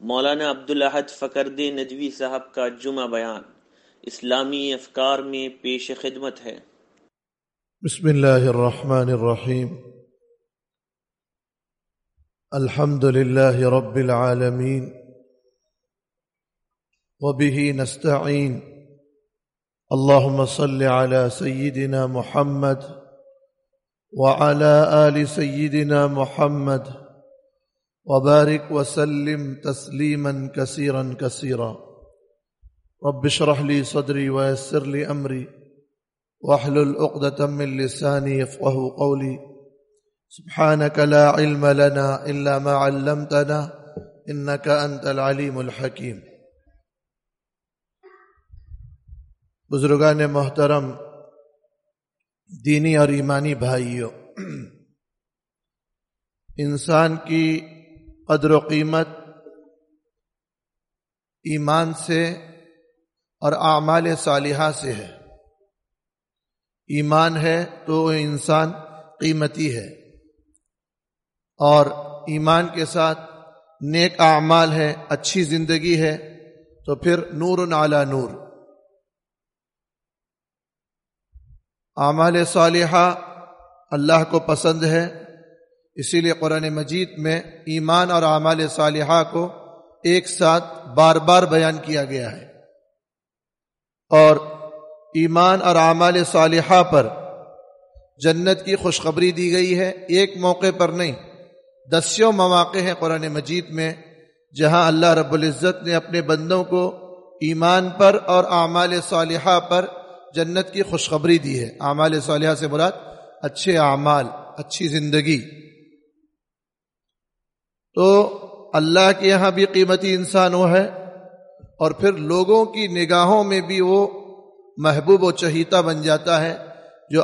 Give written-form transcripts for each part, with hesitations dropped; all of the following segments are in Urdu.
مولانا عبدالاحد فقردی ندوی صاحب کا جمعہ بیان اسلامی افکار میں پیش خدمت ہے۔ بسم اللہ الرحمن الرحیم، الحمد للہ رب العالمین، وبہ نستعین، اللہم صل علی سیدنا محمد وعلی آل سیدنا محمد وبارک وسلم تسلیما کثیرا کثیرا۔ رب اشرح لی صدری ویسر لی امری واحلل عقدۃ من لسانی یفقہوا قولی۔ سبحانک لا علم لنا الا ما علمتنا انک انت العلیم الحکیم۔ بزرگان محترم، دینی اور ایمانی بھائیوں، انسان کی قدر و قیمت ایمان سے اور اعمال صالحہ سے ہے۔ ایمان ہے تو وہ انسان قیمتی ہے، اور ایمان کے ساتھ نیک اعمال ہے، اچھی زندگی ہے، تو پھر نور علی نور۔ اعمال صالحہ اللہ کو پسند ہے، اسی لیے قرآن مجید میں ایمان اور اعمال صالحہ کو ایک ساتھ بار بار بیان کیا گیا ہے، اور ایمان اور اعمال صالحہ پر جنت کی خوشخبری دی گئی ہے۔ ایک موقع پر نہیں، دسیوں مواقع ہیں قرآن مجید میں جہاں اللہ رب العزت نے اپنے بندوں کو ایمان پر اور اعمال صالحہ پر جنت کی خوشخبری دی ہے۔ اعمال صالحہ سے مراد اچھے اعمال، اچھی زندگی۔ تو اللہ کے یہاں بھی قیمتی انسان وہ ہے، اور پھر لوگوں کی نگاہوں میں بھی وہ محبوب و چہیتا بن جاتا ہے جو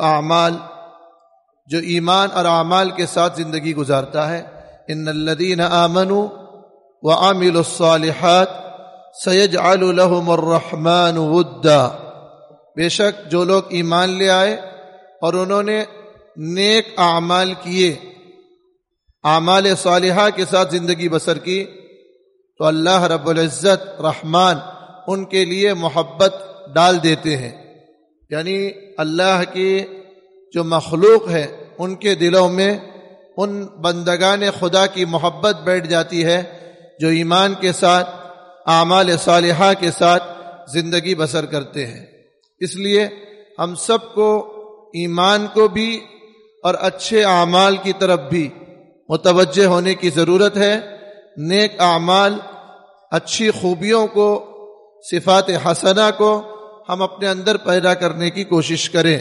ایمان اور اعمال کے ساتھ زندگی گزارتا ہے۔ ان الذین آمنوا وعملوا الصالحات سیجعل لهم الرحمن ودا۔ بے شک جو لوگ ایمان لے آئے اور انہوں نے نیک اعمال کیے، اعمال صالحہ کے ساتھ زندگی بسر کی، تو اللہ رب العزت رحمان ان کے لیے محبت ڈال دیتے ہیں۔ یعنی اللہ کی جو مخلوق ہے ان کے دلوں میں ان بندگان خدا کی محبت بیٹھ جاتی ہے جو ایمان کے ساتھ اعمال صالحہ کے ساتھ زندگی بسر کرتے ہیں۔ اس لیے ہم سب کو ایمان کو بھی اور اچھے اعمال کی طرف بھی متوجہ ہونے کی ضرورت ہے۔ نیک اعمال، اچھی خوبیوں کو، صفات حسنہ کو ہم اپنے اندر پیدا کرنے کی کوشش کریں،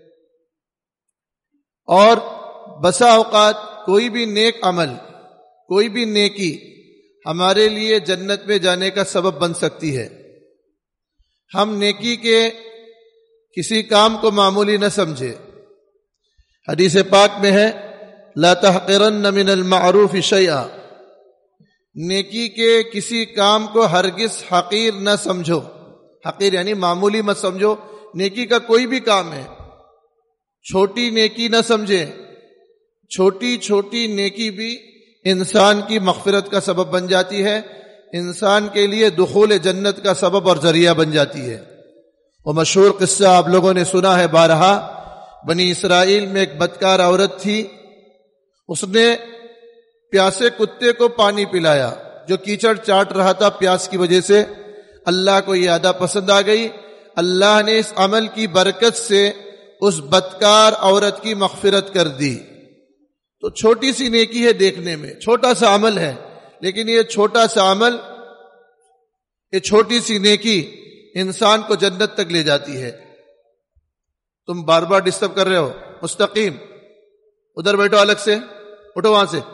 اور بسا اوقات کوئی بھی نیک عمل، کوئی بھی نیکی ہمارے لیے جنت میں جانے کا سبب بن سکتی ہے۔ ہم نیکی کے کسی کام کو معمولی نہ سمجھے۔ حدیث پاک میں ہے لا تحقرن من المعروف شیئا، نیکی کے کسی کام کو ہرگز حقیر نہ سمجھو۔ حقیر یعنی معمولی مت سمجھو۔ نیکی کا کوئی بھی کام ہے، چھوٹی نیکی نہ سمجھے۔ چھوٹی چھوٹی نیکی بھی انسان کی مغفرت کا سبب بن جاتی ہے، انسان کے لیے دخول جنت کا سبب اور ذریعہ بن جاتی ہے۔ وہ مشہور قصہ آپ لوگوں نے سنا ہے بارہا۔ بنی اسرائیل میں ایک بدکار عورت تھی، اس نے پیاسے کتے کو پانی پلایا جو کیچڑ چاٹ رہا تھا پیاس کی وجہ سے۔ اللہ کو یہ عادت پسند آ گئی، اللہ نے اس عمل کی برکت سے اس بدکار عورت کی مغفرت کر دی۔ تو چھوٹی سی نیکی ہے، دیکھنے میں چھوٹا سا عمل ہے، لیکن یہ چھوٹا سا عمل، یہ چھوٹی سی نیکی انسان کو جنت تک لے جاتی ہے۔ تم بار بار ڈسٹرب کر رہے ہو، مستقیم ادھر بیٹھو، الگ سے اٹھو وہاں سے۔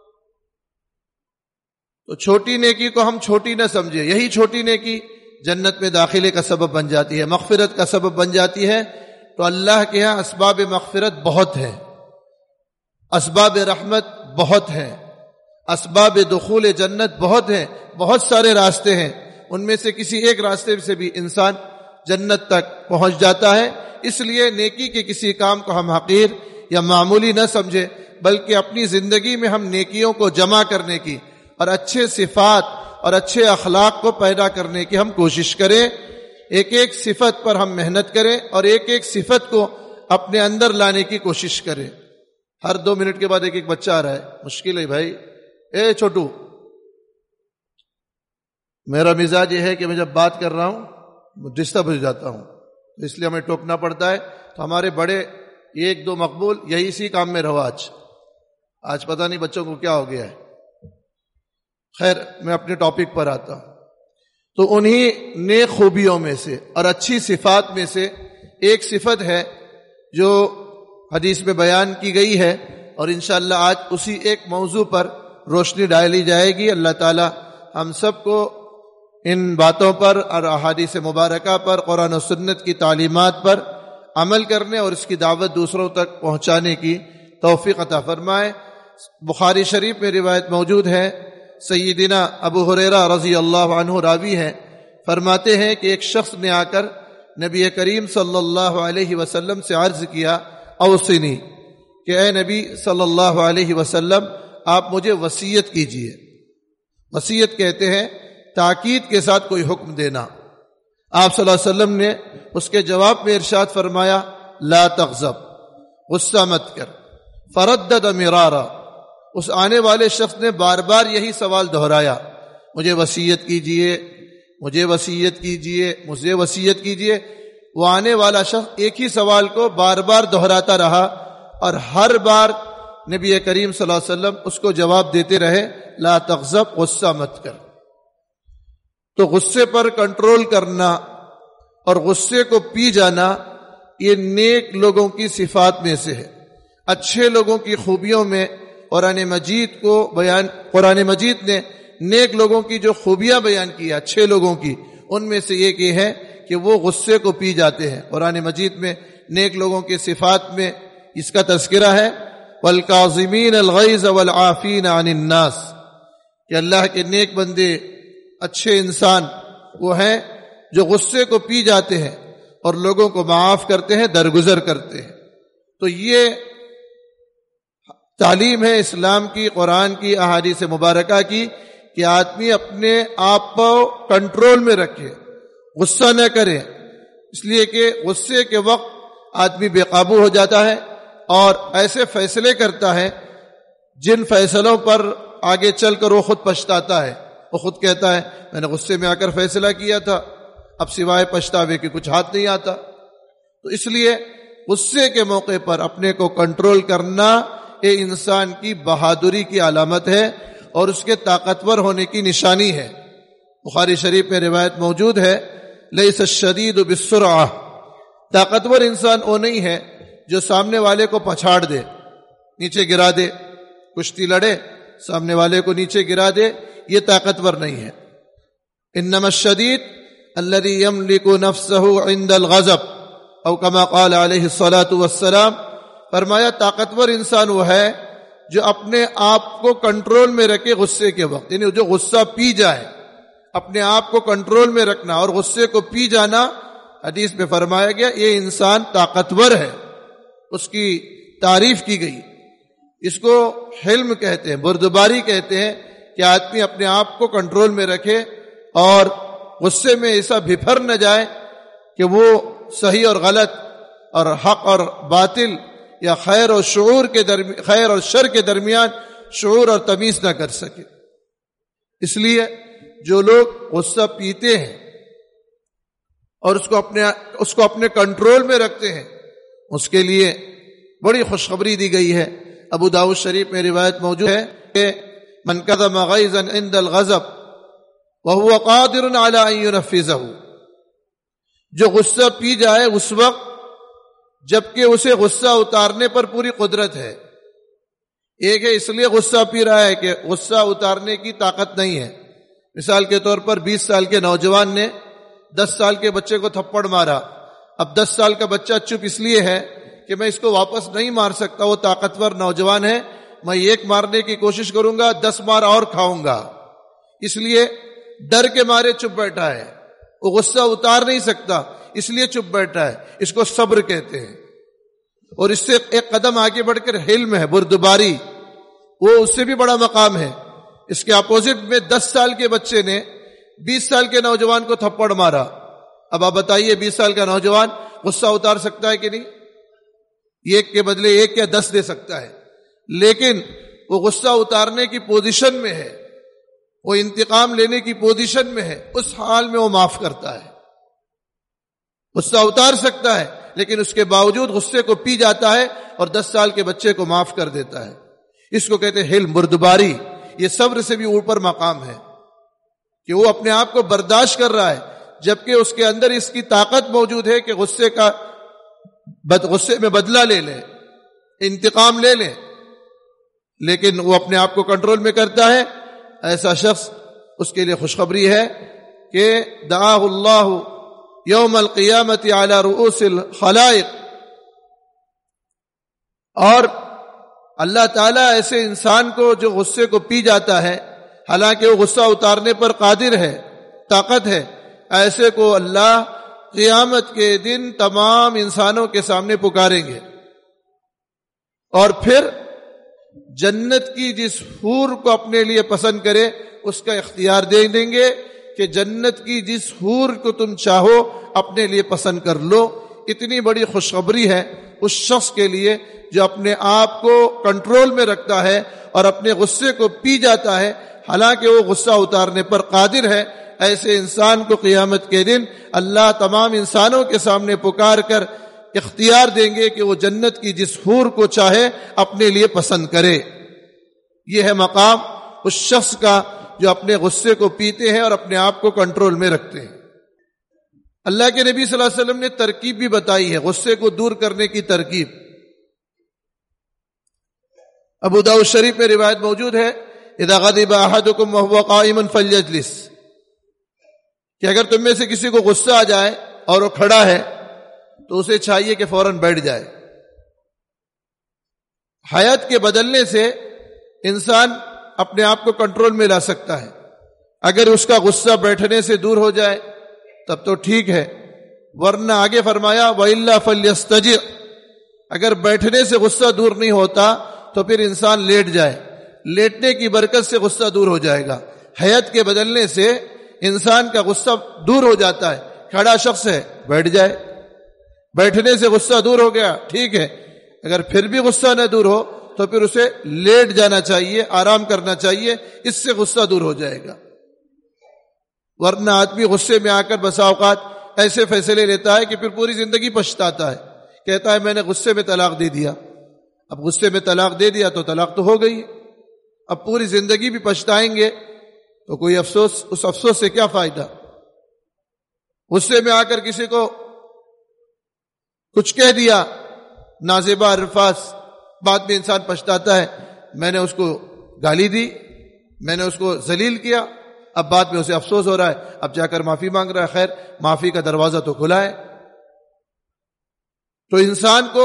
تو چھوٹی نیکی کو ہم چھوٹی نہ سمجھے، یہی چھوٹی نیکی جنت میں داخلے کا سبب بن جاتی ہے، مغفرت کا سبب بن جاتی ہے۔ تو اللہ کے ہاں اسباب مغفرت بہت ہیں، اسباب رحمت بہت ہیں، اسباب دخول جنت بہت ہیں، بہت سارے راستے ہیں، ان میں سے کسی ایک راستے سے بھی انسان جنت تک پہنچ جاتا ہے۔ اس لیے نیکی کے کسی کام کو ہم حقیر یا معمولی نہ سمجھے، بلکہ اپنی زندگی میں ہم نیکیوں کو جمع کرنے کی اور اچھے صفات اور اچھے اخلاق کو پیدا کرنے کی ہم کوشش کریں. ایک ایک صفت پر ہم محنت کریں اور ایک ایک صفت کو اپنے اندر لانے کی کوشش کریں. ہر 2 منٹ کے بعد ایک ایک بچہ آ رہا ہے، مشکل ہے بھائی. اے چھوٹو، میرا مزاج یہ ہے کہ میں جب بات کر رہا ہوں ڈسٹرب ہو جاتا ہوں، اس لیے ہمیں ٹوکنا پڑتا ہے. تو ہمارے بڑے 1-2 مقبول یہی اسی کام میں رہو. آج پتہ نہیں بچوں کو کیا ہو گیا ہے. خیر، میں اپنے ٹاپک پر آتا ہوں. تو انہی نیک خوبیوں میں سے اور اچھی صفات میں سے ایک صفت ہے جو حدیث میں بیان کی گئی ہے، اور انشاءاللہ آج اسی ایک موضوع پر روشنی ڈالی جائے گی. اللہ تعالی ہم سب کو ان باتوں پر اور احادیث مبارکہ پر، قرآن و سنت کی تعلیمات پر عمل کرنے اور اس کی دعوت دوسروں تک پہنچانے کی توفیق عطا فرمائے. بخاری شریف میں روایت موجود ہے، سیدنا ابو ہریرہ رضی اللہ عنہ راوی ہیں، فرماتے ہیں کہ ایک شخص نے آ کر نبی کریم صلی اللہ علیہ وسلم سے عرض کیا، اوصنی، کہ اے نبی صلی اللہ علیہ وسلم آپ مجھے وصیت کیجئے. وصیت کہتے ہیں تاکید کے ساتھ کوئی حکم دینا. آپ صلی اللہ علیہ وسلم نے اس کے جواب میں ارشاد فرمایا، لا تغضب، غصہ مت کر. فردد مرارا، اس آنے والے شخص نے بار بار یہی سوال دہرایا، مجھے وصیت کیجئے، مجھے وصیت کیجئے، مجھے وصیت کیجئے. وہ آنے والا شخص ایک ہی سوال کو بار بار دہراتا رہا اور ہر بار نبی کریم صلی اللہ علیہ وسلم اس کو جواب دیتے رہے، لا تغضب، غصہ مت کر. تو غصے پر کنٹرول کرنا اور غصے کو پی جانا یہ نیک لوگوں کی صفات میں سے ہے. اچھے لوگوں کی خوبیوں میں قرآن مجید نے نیک لوگوں کی جو خوبیاں بیان کی، اچھے لوگوں کی، ان میں سے ایک یہ ہے کہ وہ غصے کو پی جاتے ہیں. قرآن مجید میں نیک لوگوں کی صفات میں اس کا تذکرہ ہے، وَالْكَاظِمِينَ الْغَيْظَ وَالْعَافِينَ عَنِ النَّاسِ، کہ اللہ کے نیک بندے، اچھے انسان وہ ہیں جو غصے کو پی جاتے ہیں اور لوگوں کو معاف کرتے ہیں، درگزر کرتے ہیں. تو یہ تعلیم ہے اسلام کی، قرآن کی، احادیث مبارکہ کی، کہ آدمی اپنے آپ کو کنٹرول میں رکھے، غصہ نہ کرے. اس لیے کہ غصے کے وقت آدمی بے قابو ہو جاتا ہے اور ایسے فیصلے کرتا ہے جن فیصلوں پر آگے چل کر وہ خود پچھتاتا ہے. وہ خود کہتا ہے میں نے غصے میں آ کر فیصلہ کیا تھا، اب سوائے پچھتاوے کے کچھ ہاتھ نہیں آتا. تو اس لیے غصے کے موقع پر اپنے کو کنٹرول کرنا یہ انسان کی بہادری کی علامت ہے اور اس کے طاقتور ہونے کی نشانی ہے. بخاری شریف میں روایت موجود ہے، لیس الشدید بالسرعہ، طاقتور انسان وہ نہیں ہے جو سامنے والے کو پچھاڑ دے، نیچے گرا دے، کشتی لڑے سامنے والے کو نیچے گرا دے، یہ طاقتور نہیں ہے. انما الشدید الذي يملك نفسه عند الغضب، او كما قال علیہ الصلاۃ والسلام، فرمایا طاقتور انسان وہ ہے جو اپنے آپ کو کنٹرول میں رکھے غصے کے وقت، یعنی جو غصہ پی جائے، اپنے آپ کو کنٹرول میں رکھنا اور غصے کو پی جانا. حدیث میں فرمایا گیا یہ انسان طاقتور ہے، اس کی تعریف کی گئی. اس کو حلم کہتے ہیں، بردباری کہتے ہیں، کہ آدمی اپنے آپ کو کنٹرول میں رکھے اور غصے میں ایسا بھپھر نہ جائے کہ وہ صحیح اور غلط اور حق اور باطل یا خیر اور خیر اور شر کے درمیان شعور اور تمیز نہ کر سکے. اس لیے جو لوگ غصہ پیتے ہیں اور اس کو اپنے کنٹرول میں رکھتے ہیں، اس کے لیے بڑی خوشخبری دی گئی ہے. ابو داؤد شریف میں روایت موجود ہے کہ من کظم غیظا عند الغضب وهو قادر على ان ينفذه، جو غصہ پی جائے اس وقت جبکہ اسے غصہ اتارنے پر پوری قدرت ہے. ایک ہے اس لیے غصہ پی رہا ہے کہ غصہ اتارنے کی طاقت نہیں ہے. مثال کے طور پر 20 سال کے نوجوان نے 10 سال کے بچے کو تھپڑ مارا. اب 10 سال کا بچہ چپ اس لیے ہے کہ میں اس کو واپس نہیں مار سکتا، وہ طاقتور نوجوان ہے، میں ایک مارنے کی کوشش کروں گا 10 مار اور کھاؤں گا، اس لیے ڈر کے مارے چپ بیٹھا ہے. وہ غصہ اتار نہیں سکتا اس لیے چپ بیٹھا ہے. اس کو صبر کہتے ہیں. اور اس سے ایک قدم آگے بڑھ کر حلم ہے، بردباری، وہ اس سے بھی بڑا مقام ہے. اس کے اپوزٹ میں 10 سال کے بچے نے 20 سال کے نوجوان کو تھپڑ مارا. اب آپ بتائیے 20 سال کا نوجوان غصہ اتار سکتا ہے کہ نہیں؟ ایک کے بدلے 1 یا 10 دے سکتا ہے، لیکن وہ غصہ اتارنے کی پوزیشن میں ہے، وہ انتقام لینے کی پوزیشن میں ہے. اس حال میں وہ معاف کرتا ہے، غصہ اتار سکتا ہے، لیکن اس کے باوجود غصے کو پی جاتا ہے اور 10 سال کے بچے کو معاف کر دیتا ہے. اس کو کہتے ہیں حلم، بردباری. یہ صبر سے بھی اوپر مقام ہے کہ وہ اپنے آپ کو برداشت کر رہا ہے، جبکہ اس کے اندر اس کی طاقت موجود ہے کہ غصے میں بدلہ لے لے، انتقام لے لے، لیکن وہ اپنے آپ کو کنٹرول میں کرتا ہے. ایسا شخص، اس کے لیے خوشخبری ہے کہ دعاہ اللہ یوم القیامت علی رؤوس الخلائق، اور اللہ تعالیٰ ایسے انسان کو جو غصے کو پی جاتا ہے، حالانکہ وہ غصہ اتارنے پر قادر ہے، طاقت ہے، ایسے کو اللہ قیامت کے دن تمام انسانوں کے سامنے پکاریں گے، اور پھر جنت کی جس حور کو اپنے لیے پسند کرے اس کا اختیار دے دیں گے کہ جنت کی جس حور کو تم چاہو اپنے لیے پسند کر لو. اتنی بڑی خوشخبری ہے اس شخص کے لیے جو اپنے آپ کو کنٹرول میں رکھتا ہے اور اپنے غصے کو پی جاتا ہے، حالانکہ وہ غصہ اتارنے پر قادر ہے. ایسے انسان کو قیامت کے دن اللہ تمام انسانوں کے سامنے پکار کر اختیار دیں گے کہ وہ جنت کی جس حور کو چاہے اپنے لیے پسند کرے. یہ ہے مقام اس شخص کا جو اپنے غصے کو پیتے ہیں اور اپنے آپ کو کنٹرول میں رکھتے ہیں. اللہ کے نبی صلی اللہ علیہ وسلم نے ترکیب بھی بتائی ہے غصے کو دور کرنے کی ترکیب. ابو داؤد شریف میں روایت موجود ہے، اذا غضب احدکم وهو قائم فلیجلس، کہ اگر تم میں سے کسی کو غصہ آ جائے اور وہ کھڑا ہے تو اسے چاہیے کہ فوراً بیٹھ جائے. حیات کے بدلنے سے انسان اپنے آپ کو کنٹرول میں لا سکتا ہے. اگر اس کا غصہ بیٹھنے سے دور ہو جائے تب تو ٹھیک ہے، ورنہ آگے فرمایا وَإِلَّا فَلْيَسْتَجِعْ، اگر بیٹھنے سے غصہ دور نہیں ہوتا تو پھر انسان لیٹ جائے، لیٹنے کی برکت سے غصہ دور ہو جائے گا. حیات کے بدلنے سے انسان کا غصہ دور ہو جاتا ہے. کھڑا شخص ہے بیٹھ جائے، بیٹھنے سے غصہ دور ہو گیا ٹھیک ہے، اگر پھر بھی غصہ نہ دور ہو تو پھر اسے لیٹ جانا چاہیے، آرام کرنا چاہیے، اس سے غصہ دور ہو جائے گا. ورنہ آدمی غصے میں آ کر بسا اوقات ایسے فیصلے لیتا ہے کہ پھر پوری زندگی پچھتاتا ہے، کہتا ہے میں نے غصے میں طلاق دے دیا. اب غصے میں طلاق دے دیا تو طلاق تو ہو گئی، اب پوری زندگی بھی پچھتائیں گے تو کوئی افسوس، اس افسوس سے کیا فائدہ. غصے میں آ کر کسی کو کچھ کہہ دیا نازیبہ الفاظ، بعد میں انسان پچھتاتا ہے میں نے اس کو گالی دی، میں نے اس کو ذلیل کیا، اب بعد میں اسے افسوس ہو رہا ہے، اب جا کر معافی مانگ رہا ہے. خیر، معافی کا دروازہ تو کھلا ہے. تو انسان کو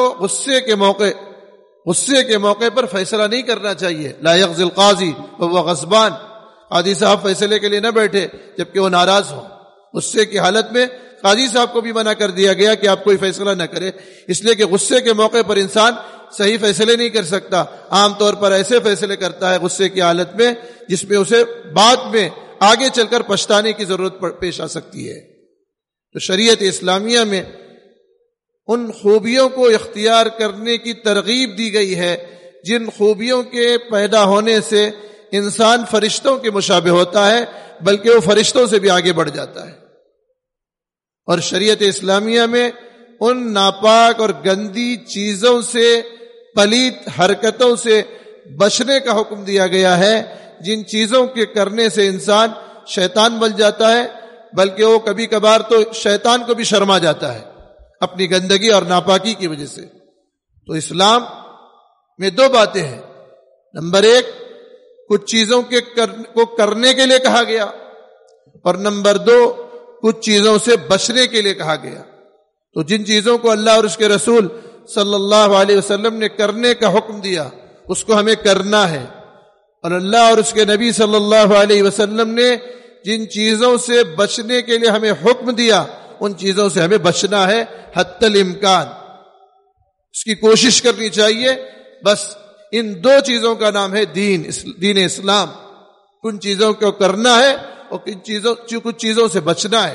غصے کے موقع پر فیصلہ نہیں کرنا چاہیے. لا یغضی القاضی وهو غضبان، قاضی صاحب فیصلے کے لیے نہ بیٹھے جبکہ وہ ناراض ہو. غصے کی حالت میں قاضی صاحب کو بھی منع کر دیا گیا کہ آپ کوئی فیصلہ نہ کرے، اس لیے کہ غصے کے موقع پر انسان صحیح فیصلے نہیں کر سکتا. عام طور پر ایسے فیصلے کرتا ہے غصے کی حالت میں جس میں اسے بعد میں آگے چل کر پچھتانے کی ضرورت پیش آ سکتی ہے. تو شریعت اسلامیہ میں ان خوبیوں کو اختیار کرنے کی ترغیب دی گئی ہے جن خوبیوں کے پیدا ہونے سے انسان فرشتوں کے مشابہ ہوتا ہے، بلکہ وہ فرشتوں سے بھی آگے بڑھ جاتا ہے. اور شریعت اسلامیہ میں ان ناپاک اور گندی چیزوں سے، پلیت حرکتوں سے بچنے کا حکم دیا گیا ہے جن چیزوں کے کرنے سے انسان شیطان بن جاتا ہے، بلکہ وہ کبھی کبھار تو شیطان کو بھی شرما جاتا ہے اپنی گندگی اور ناپاکی کی وجہ سے. تو اسلام میں دو باتیں ہیں. نمبر ایک، کچھ چیزوں کو کرنے کے لیے کہا گیا، اور نمبر دو، کچھ چیزوں سے بچنے کے لیے کہا گیا. تو جن چیزوں کو اللہ اور اس کے رسول صلی اللہ علیہ وسلم نے کرنے کا حکم دیا اس کو ہمیں کرنا ہے، اور اللہ اور اس کے نبی صلی اللہ علیہ وسلم نے جن چیزوں سے بچنے کے لیے ہمیں حکم دیا ان چیزوں سے ہمیں بچنا ہے حتی الامکان. اس کی کوشش کرنی چاہیے. بس ان دو چیزوں کا نام ہے دین اسلام. کن چیزوں کو کرنا ہے اور کچھ چیزوں سے بچنا ہے.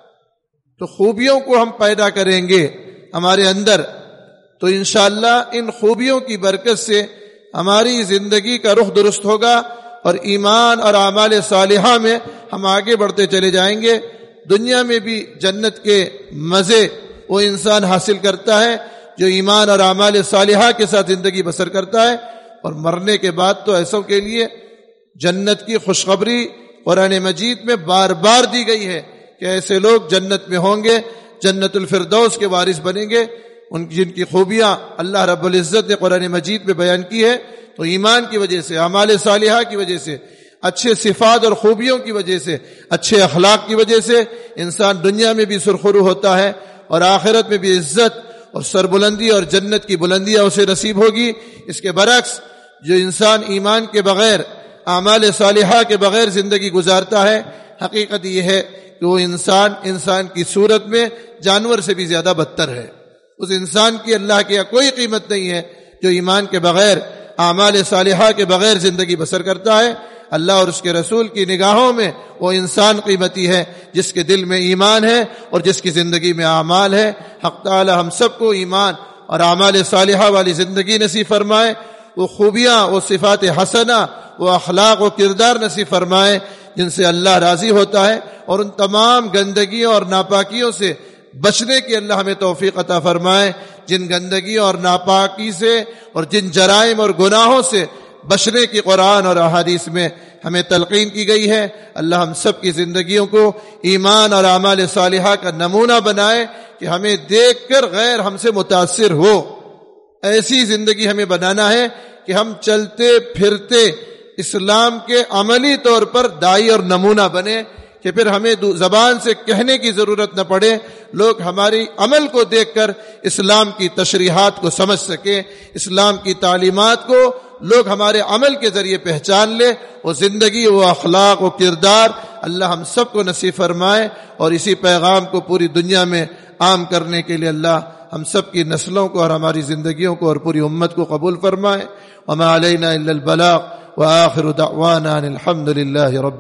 تو خوبیوں کو ہم پیدا کریں گے ہمارے اندر تو انشاءاللہ ان خوبیوں کی برکت سے ہماری زندگی کا رخ درست ہوگا اور ایمان اور اعمال صالحہ میں ہم آگے بڑھتے چلے جائیں گے. دنیا میں بھی جنت کے مزے وہ انسان حاصل کرتا ہے جو ایمان اور اعمال صالحہ کے ساتھ زندگی بسر کرتا ہے، اور مرنے کے بعد تو ایسوں کے لیے جنت کی خوشخبری قرآن مجید میں بار بار دی گئی ہے کہ ایسے لوگ جنت میں ہوں گے، جنت الفردوس کے وارث بنیں گے. جن کی خوبیاں اللہ رب العزت نے قرآن مجید میں بیان کی ہے، تو ایمان کی وجہ سے، اعمال صالحہ کی وجہ سے، اچھے صفات اور خوبیوں کی وجہ سے، اچھے اخلاق کی وجہ سے انسان دنیا میں بھی سرخرو ہوتا ہے اور آخرت میں بھی عزت اور سربلندی اور جنت کی بلندیاں اسے نصیب ہوگی. اس کے برعکس جو انسان ایمان کے بغیر، اعمال صالحہ کے بغیر زندگی گزارتا ہے، حقیقت یہ ہے کہ وہ انسان کی صورت میں جانور سے بھی زیادہ بدتر ہے. اس انسان کی اللہ کے کوئی قیمت نہیں ہے جو ایمان کے بغیر، اعمال صالحہ کے بغیر زندگی بسر کرتا ہے. اللہ اور اس کے رسول کی نگاہوں میں وہ انسان قیمتی ہے جس کے دل میں ایمان ہے اور جس کی زندگی میں اعمال ہے. حق تعالی ہم سب کو ایمان اور اعمال صالحہ والی زندگی نصیب فرمائے، وہ خوبیاں، وہ صفات حسنہ، وہ اخلاق و کردار نصیب فرمائے جن سے اللہ راضی ہوتا ہے، اور ان تمام گندگیوں اور ناپاکیوں سے بچنے کی اللہ ہمیں توفیق عطا فرمائے. جن گندگیوں اور ناپاکی سے اور جن جرائم اور گناہوں سے بچنے کی قرآن اور احادیث میں ہمیں تلقین کی گئی ہے، اللہ ہم سب کی زندگیوں کو ایمان اور اعمال صالحہ کا نمونہ بنائے کہ ہمیں دیکھ کر غیر ہم سے متاثر ہو. ایسی زندگی ہمیں بنانا ہے کہ ہم چلتے پھرتے اسلام کے عملی طور پر داعی اور نمونہ بنے، کہ پھر ہمیں زبان سے کہنے کی ضرورت نہ پڑے، لوگ ہماری عمل کو دیکھ کر اسلام کی تشریحات کو سمجھ سکیں، اسلام کی تعلیمات کو لوگ ہمارے عمل کے ذریعے پہچان لے. وہ زندگی، وہ اخلاق، وہ کردار اللہ ہم سب کو نصیب فرمائے، اور اسی پیغام کو پوری دنیا میں عام کرنے کے لیے اللہ ہم سب کی نسلوں کو اور ہماری زندگیوں کو اور پوری امت کو قبول فرمائے. وما علینا الا البلاغ وآخر دعوانا الحمد للہ رب